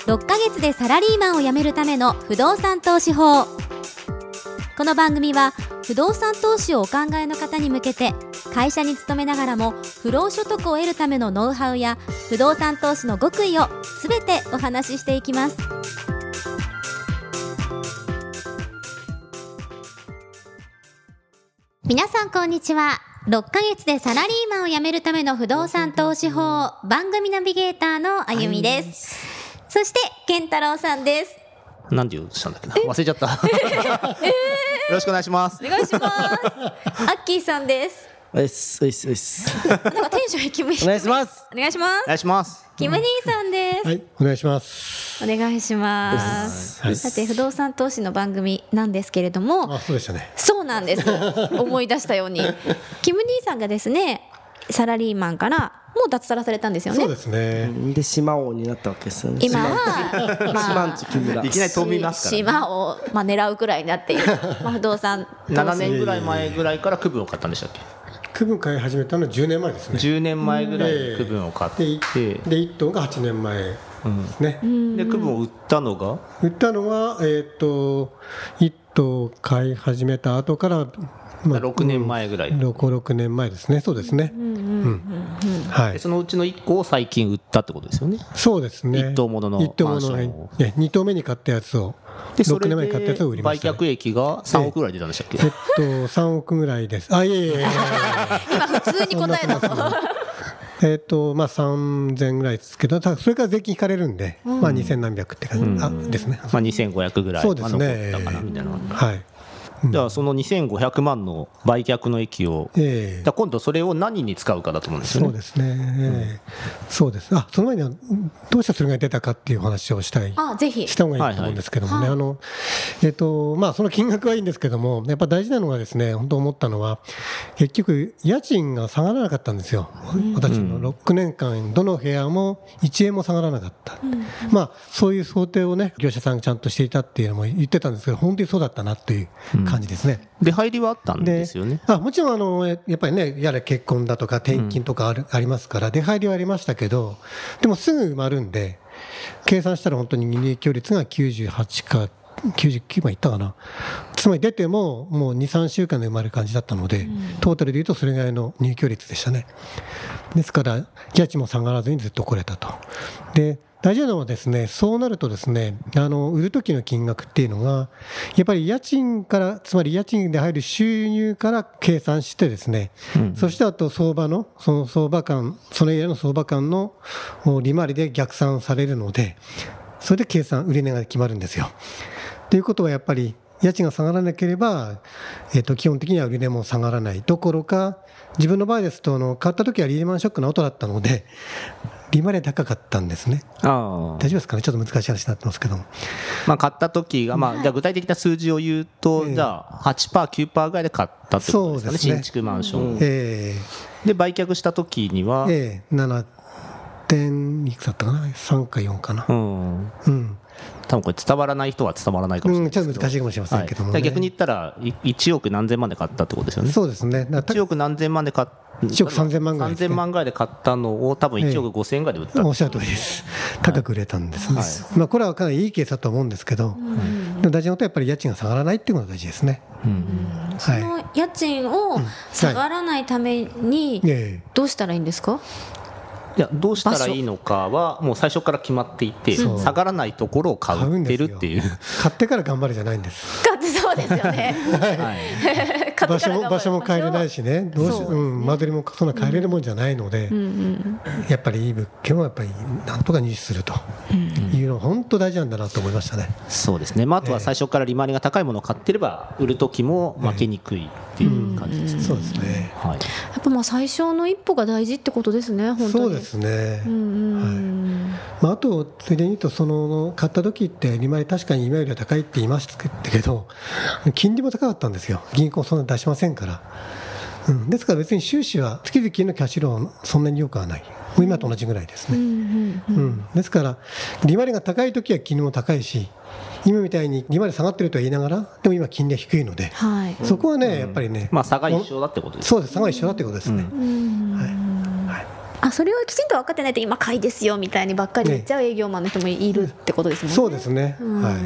6ヶ月でサラリーマンを辞めるための不動産投資法。この番組は不動産投資をお考えの方に向けて、会社に勤めながらも不労所得を得るためのノウハウや不動産投資の極意をすべてお話ししていきます。皆さんこんにちは。6ヶ月でサラリーマンを辞めるための不動産投資法、番組ナビゲーターのあゆみです。そして健太郎さんです。 何て言うしたんだっけな、忘れちゃった。よろしくお願いします。 お願いします。アッキーさんです。 おいっす。 なんかテンション低め。 お願いします。 お願いします。 お願いします。 キム兄さんです。 はい、お願いします。 お願いします。 はい、 さて不動産投資の番組なんですけれども、 そうでしたね。 そうなんです。思い出したように、キム兄さんがですね、サラリーマンからもう脱サラされたんですよね。 そうですね。 で島王になったわけですよね。 今は島んち木村。 いきなり飛びますからね。 島を狙うくらいになっている。不動産 7年ぐらい前ぐらいから区分を買ったんでしたっけ。 区分買い始めたのは10年前ですね。 10年前ぐらいに区分を買って、 で1棟が8年前ですね。 で区分を売ったのが 1棟買い始めた後から、 6年前ぐらい、 6年前ですね。そうですね。はい。 そのうちの1個を最近売ったってことですよね。 そうですね。 1棟もののマンションを 2棟目に買ったやつを、6年前に買ったやつを売りました、 売却益が3億ぐらい出たんでしたっけ。 3億ぐらいです。いえ今普通に答えたの。 3000ぐらいですけど、それから税金引かれるんで、2000何百って感じですね。 2500ぐらいそうですね。 残ったかなみたいな。 はい。 じゃあその2500万の売却の益を、今度それを何に使うかだと思うんですよね。 そうですね。そうです。その前にはどうしてそれが出たかっていう話をした方がいいと思うんですけどもね。その金額はいいんですけども、やっぱ大事なのがですね、本当思ったのは結局家賃が下がらなかったんですよ。私の6年間どの部屋も1円も下がらなかった。そういう想定をね、業者さんがちゃんとしていたっていうのも言ってたんですけど、本当にそうだったなっていう感じですね。 出入りはあったんですよね。 もちろんやっぱりね、やれ結婚だとか転勤とかありますから出入りはありましたけど、でもすぐ埋まるんで、計算したら本当に入居率が98か99番いったかな。つまり出てももう 2,3 週間で埋まる感じだったので、トータルでいうとそれぐらいの入居率でしたね。ですから家賃も下がらずにずっと来れたと。で大事なのはですね、そうなるとですね、売る時の金額っていうのがやっぱり家賃から、つまり家賃で入る収入から計算してですね、そしてあと相場のその相場感、そのエリアの相場感の利回りで逆算されるので、それで売値が決まるんですよ。ということはやっぱり家賃が下がらなければ、基本的には売値も下がらないどころか、自分の場合ですと買った時はリーマンショックの後だったので利回り高かったんですね。大丈夫ですかね。ちょっと難しい話になってますけども、 買った時が、じゃあ具体的な数字を言うと、じゃあ 8%、9% ぐらいで買ったってことですかね。新築マンション、で売却した時には、 7点いくつだったかな、3か4かな。 多分これ伝わらない人は伝わらないかもしれないですけど、 ちょっと難しいかもしれませんけどもね。 逆に言ったら1億何千万で買ったってことですよね。 そうですね。 1億何千万で買った 1億3000万ぐらいですね。 3000万ぐらいで買ったのを多分1億5000円ぐらいで売った、 おっしゃる通りです。高く売れたんですね。これはかなりいいケースだと思うんですけど、でも大事なことはやっぱり家賃が下がらないっていうのが大事ですね。 その家賃を下がらないためにどうしたらいいんですか。 いや、どうしたらいいのかはもう最初から決まっていて、下がらないところを買ってるっていう。 買ってから頑張るじゃないんです。 買ってそうですよね。 場所も変えれないしね、間取りもそんな変えれるもんじゃないので、やっぱりいい物件はやっぱりなんとか入手するというのは本当大事なんだなと思いましたね。 そうですね。あとは最初から利回りが高いものを買ってれば売る時も負けにくいっていう感じですね。 そうですね。 やっぱ最初の一歩が大事ってことですね。本当にそうですね。あとついでに言うと、買った時って利回り確かに今よりは高いって言いましたけど、金利も高かったんですよ。銀行そんな出しませんから。ですから別に収支は月々のキャッシュローンそんなに良くはない。もう今と同じぐらいですね。ですから利回りが高い時は金利も高いし、今みたいに利回り下がってるとは言いながら、でも今金利は低いので、そこはねやっぱりね、 差が一緒だってことです。 そうです。差が一緒だってことですね。 それをきちんと分かってないと今買いですよみたいにばっかり言っちゃう営業マンの人もいるってことですもんね。 そうですね、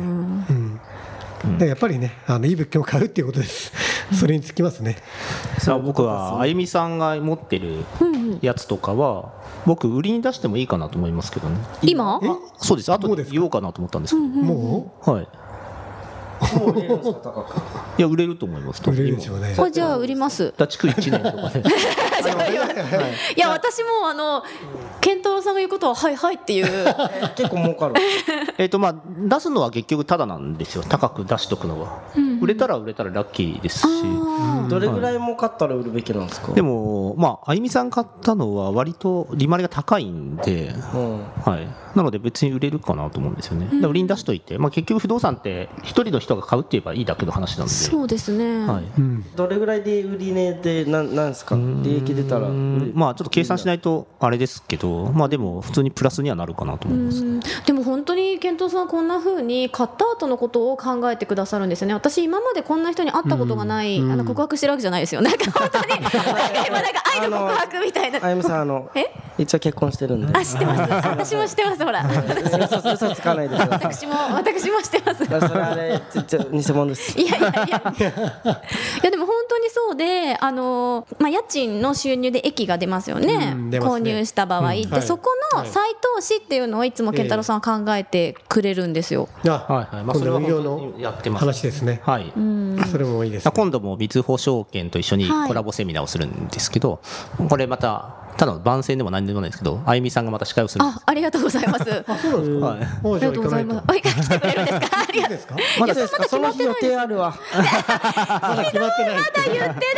でやっぱりねいい物件を買うっていうことです。それにつきますね。 僕はあゆみさんが持ってるやつとかは僕売りに出してもいいかなと思いますけどね。 今？ そうです。後で言おうかなと思ったんですけど。 もうはい。 もう売れるんですか高く。 いや売れると思います。 売れるでしょうね。 じゃあ売ります。 築1年とかね。 いや私も健太郎さんが言うことははいはいっていう。 結構儲かる。 まあ出すのは結局タダなんですよ。高く出しとくのは。売れたらラッキーですし。 どれぐらい儲かったら売るべきなんですか。 でもまああゆみさん買ったのは割と利回りが高いんで、はい。なので別に売れるかなと思うんですよね。売りに出しといて、まあ結局不動産って一人の人が買うって言えばいいだけの話なんで。 そうですね。 はい。 どれぐらいで売り値でなんですか。利益出たら。 まあちょっと計算しないとあれですけど、まあでも普通にプラスにはなるかなと思います。 でも本当に健太さんこんな風に買った後のことを考えてくださるんですよね。私今までこんな人に会ったことがない、告白してるわけじゃないですよ。なんか本当になんか愛の告白みたいな。 あゆみさん一応結婚してるんで。 知ってます。私も知ってます。ほら。 嘘つかないでください。 私も知ってます。 それあれ偽物です。 いやでも本当にそうで家賃の収入で益が出ますよね。購入した場合でそこの再投資っていうのをいつも健太郎さんは考えてくれるんですよ。 はいはい。それは運用の話ですね。 はい。 それもいいです。 今度もみずほ証券と一緒にコラボセミナーをするんですけど、これまたただの番宣でも何でもないですけど、あゆみさんがまた司会をするんです。 ありがとうございます。 そうなんですか。 ありがとうございます。来てくれるんですか。ありがとうですか。 まだですか。その日予定あるわ。 まだ決まってない。 まだ言ってないのに。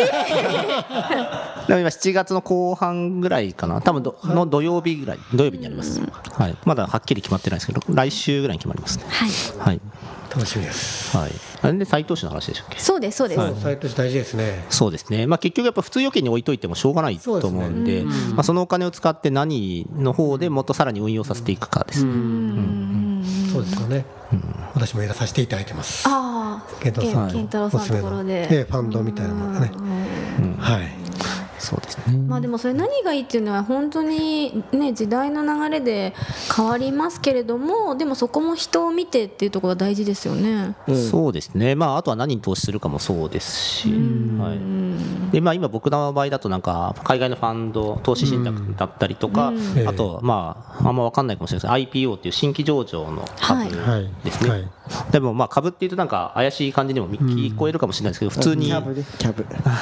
でも今7月の後半ぐらいかな。多分の土曜日ぐらい、土曜日になります。はい。まだはっきり決まってないですけど、来週ぐらいに決まりますね。はい。 楽しみです。 はい。あれで再投資の話でしたっけ。 そうです。 再投資大事ですね。 そうですね。まあ結局やっぱ普通預金に置いといてもしょうがないと思うんで、まあそのお金を使って何の方でもっとさらに運用させていくかですね。 そうですよね。私もやらさせていただいてます。健太郎さんのところでファンドみたいなものがね。はい。 そうですね。 まあでもそれ何がいいっていうのは本当にね時代の流れで変わりますけれども、でもそこも人を見てっていうところが大事ですよね。 そうですね。まああとは何に投資するかもそうですし、はい。でまあ今僕の場合だとなんか海外のファンド投資信託だったりとか、あとまああんま分かんないかもしれないですけど IPO っていう新規上場の株ですね。でもまあ株っていうとなんか怪しい感じにも聞こえるかもしれないですけど、普通にキャブ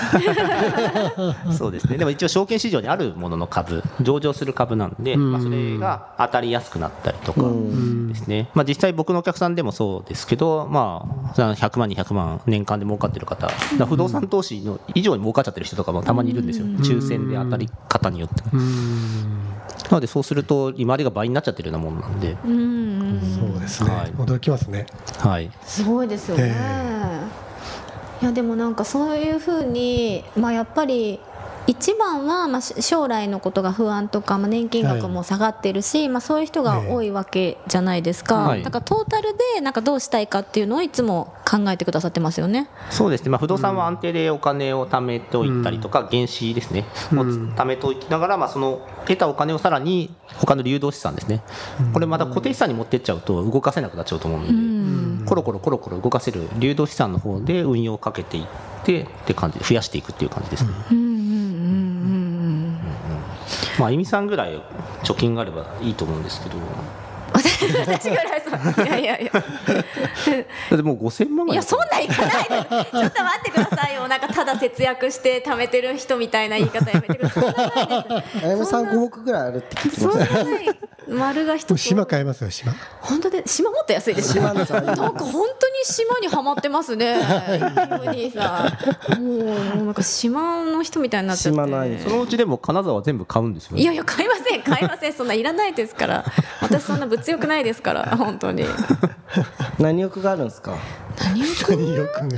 そうですね。でも一応証券市場にあるものの株、上場する株なんで、まあそれが当たりやすくなったりとかですね。まあ実際僕のお客さんでもそうですけど、まあ100万200万年間で儲かってる方、不動産投資の以上に儲かっちゃってる人とかもたまにいるんですよ。抽選で当たり方によって。なのでそうすると利回りが倍になっちゃってるようなものなんで。 そうですね。驚きますね。 はい。 すごいですよね。いやでもなんかそういうふうにまあやっぱり一番はまあ将来のことが不安とか、まあ年金額も下がってるし、まあそういう人が多いわけじゃないですか。だからトータルでなんかどうしたいかっていうのをいつも考えてくださってますよね。 そうですね。まあ不動産は安定でお金を貯めておいたりとか、原資ですね。を貯めておきながら、まあその得たお金をさらに他の流動資産ですね。これまた固定資産に持ってっちゃうと動かせなくなっちゃうと思うので、コロコロ動かせる流動資産の方で運用をかけていってって感じで増やしていくっていう感じですね。まあ、あゆみさんぐらい貯金があればいいと思うんですけど。 私ぐらいいやだってもう5000万ぐらい。 いやそんないかないです。ちょっと待ってくださいよ。なんかただ節約して貯めてる人みたいな言い方やめてください。 あゆみさん5億ぐらいあるって聞きました。 そんなない丸が一つ。 島買えますよ島。 本当で島もっと安いですよ。なんか本当に島にはまってますね。お兄さんもうなんか島の人みたいになっちゃって。 島ない。 そのうちでも金沢全部買うんですよね。 いや買いませんそんないらないですから。私そんな物欲ないですから本当に。 何欲があるんですか。 何欲が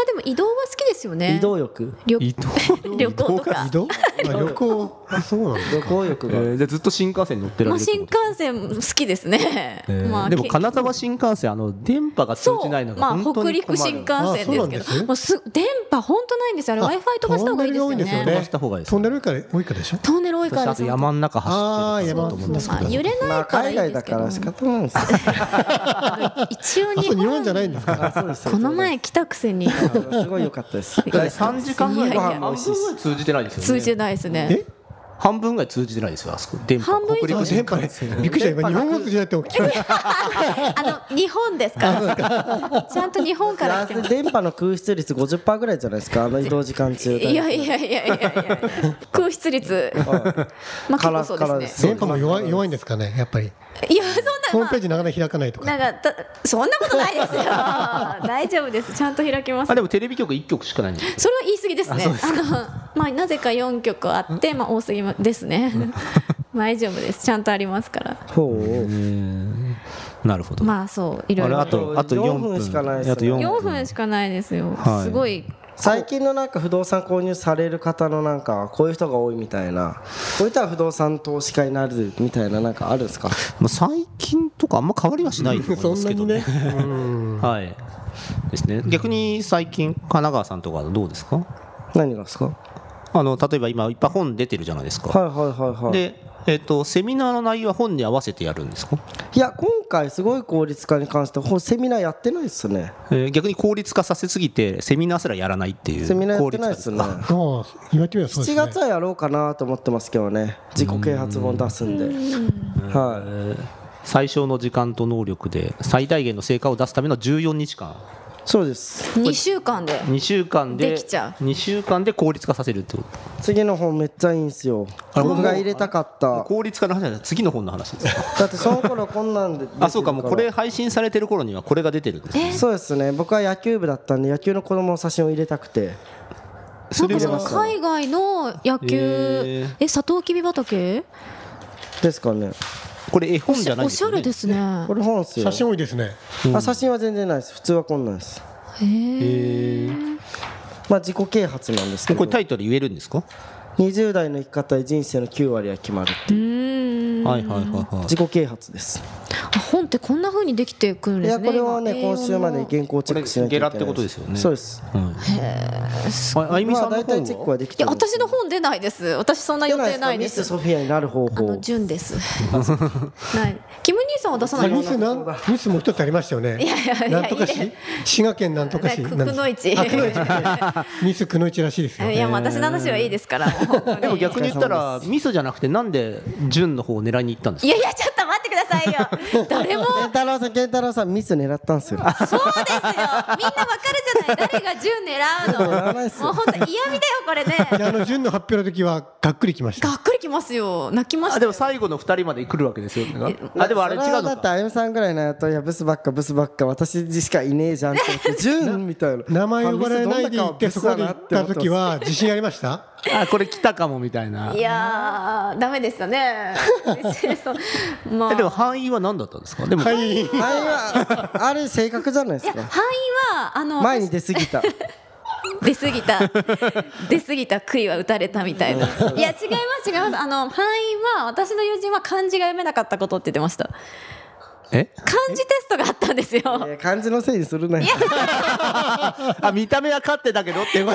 あでも移動は好きですよね。 移動欲、 旅移動行とか移動旅行そうなんです旅行欲が、 じゃあずっと新幹線に乗ってらまあ、 れるって新こと幹線好きですね、まあ、 でも金沢新幹線電波が通じないのが本当北に困る。 陸新幹線ですけど、 あそうなんですもう電波本当ないんですよ。あれ Wi-Fi 飛ばした方がいいですよね。 飛ばした方がいいですトンネル多いからでしょ。 トンネル多いからあと山の中走ってると思うんですけど、 まあ揺れまあないからい海外だいですけど、 から仕方ないですよ一応あそう日本じゃないんですか。 そうですよこの前来たくせにすごい良かったです。 3時間ぐらいいやいや半分ぐらい通じてないですよね。 通じてないですね。 え半分ぐらい通じてないですよ、あそこ電波。 半分以上北陸電波ねびっくりした。今日本語通じないって大きい。 日本ですからちゃんと日本から来てます。 電波の空室率 50% ぐらいじゃないですか、移動時間中。 いや空室率まあ結構そうですね。 電波も弱いんですかね、やっぱり。 いやそんなホームページなかなか開かないとか。 そんなことないですよ大丈夫です、ちゃんと開きます。 でもテレビ局1局しかないんですよ。 それは言い過ぎですね。まあなぜか4曲あって、まあ多すぎですね大丈夫です、ちゃんとありますから。 ほう、 なるほど。 まあそういろいろあと4分しかないですね。 あと 4分しかないですよ、 はいすごい。 最近のなんか不動産購入される方のなんかこういう人が多いみたいな、こういったら不動産投資家になるみたいななんかあるんですか。 まあ最近とかあんま変わりはしないと思いますけどね。 そんなにね。 はいですね。逆に最近神奈川さんとかどうですか。 何がですか。 例えば今いっぱい本出てるじゃないですか。 はいはいはいはい。 でセミナーの内容は本に合わせてやるんですか。 いや今回すごい効率化に関してセミナーやってないですね。 逆に効率化させすぎてセミナーすらやらないっていう。 セミナーやってないですね。 ああ言われてみればそうです 7 ね。 月はやろうかなと思ってますけどね、自己啓発本出すんで。はい。 最小の時間と能力で最大限の成果を出すための14日間。 そうです。 2週間で 2週間でできちゃう。 2週間で効率化させるってこと。 次の本めっちゃいいんですよ。僕が入れたかった。 効率化の話じゃない、次の本の話ですか。 だってその頃こんなんであ、そうか、もうこれ配信されてる頃にはこれが出てるんですね。 そうですね。僕は野球部だったんで野球の子供の写真を入れたくて。 それはなんかその海外の野球、サトウキビ畑ですかね。 これ絵本じゃないおしゃですよね。 れですね。 これ本っすよ。 写真多いですね。 写真は全然ないです。普通はこんなんです。 へえ。 まあ自己啓発なんですけど。 これタイトル言えるんですか。 20代の生き方で人生の9割は決まるっていう。 はいはいはいはい。 自己啓発です。 本ってこんな風にできてくるんいやですね。 これはね今週まで原稿チェックしなきゃいけない。 これゲラってことですよね。 そうです。 あゆみさんの大体チェックは本は。 いやできてるんです私の本出ないです。私そんな予定ないでミスす。 ソフィアになる方法。 純です。ない。キム兄さんは出さない。 ミスもう一つありましたよね。なんとか市、滋賀県なんとか市、 くのいち。 ミスくのいちらしいですよ。 いやもう私の話はいいですから。 でも逆に言ったらミスじゃなくてなんで純の方を狙いに行ったんですか。 いやちょっと待ってくださいよ。誰も健太郎さんミス狙ったんですよ。 そうですよ。みんなわかるじゃない。誰が純狙うの。 狙わないっすよもう本当嫌味だよこれね。 純の発表の時はがっくりきました。 がっくりきますよ。泣きましたよ。 でも最後の2人まで来るわけですよ。あでもあれ違うのか。 だってあゆみさんぐらいのやといやブスばっか私しかいねえじゃんって言って純みたいな名前呼ばれないで言ってそこまで行った時は自信ありました。 あこれ来たかもみたいな。 いやーダメでしたね。まあでも範囲は何だったんですか。でも範囲はあれ性格じゃないですか。 範囲は前に出過ぎた出過ぎた杭は打たれたみたいな。いや違います範囲は私の友人は漢字が読めなかったことって言ってました。漢字テストがあったんですよ。 漢字のせいにするなよ。 あ見た目は勝ってたけどっていう。 そう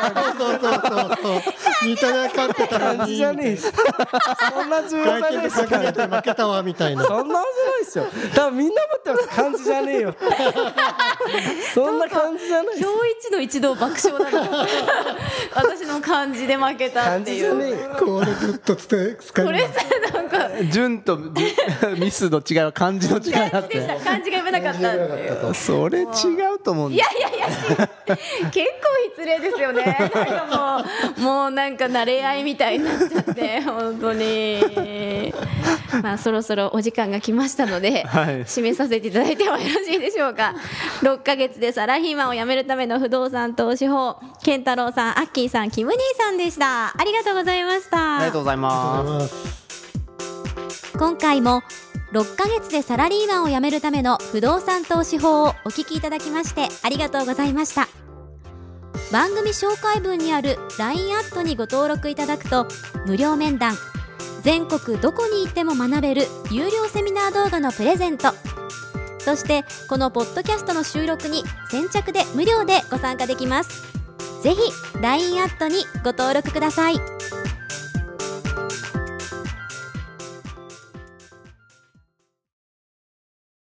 見た目は勝ってたのに漢字じゃねえし。そんな重要じゃねえし。 かけて負けたわみたいな。 そんなわけないですよ。多分みんな思ってます。漢字じゃねえよ。そんな漢字じゃないです。 今日一の一度爆笑だな。私の漢字で負けたっていう。 漢字じゃねえよ。 これずっと使いこれさなんか純とミスの違いは漢字の違いだって。 漢字が読めなかったっていう。 それ違うと思うんです。 いや結構失礼ですよね。なんかもうなんか慣れ合いみたいになっちゃって本当に。まあそろそろお時間が来ましたので、締めさせていただいてもよろしいでしょうか。6ヶ月でサラリーマンを辞めるための不動産投資法、健太郎さん、アッキーさん、キム兄さんでした。ありがとうございました。 ありがとうございます。 今回も6ヶ月でサラリーマンを辞めるための不動産投資法をお聞きいただきましてありがとうございました。 番組紹介文にある LINE アットにご登録いただくと無料面談、全国どこに行っても学べる有料セミナー動画のプレゼント、そしてこのポッドキャストの収録に先着で無料でご参加できます。ぜひ LINE アットにご登録ください。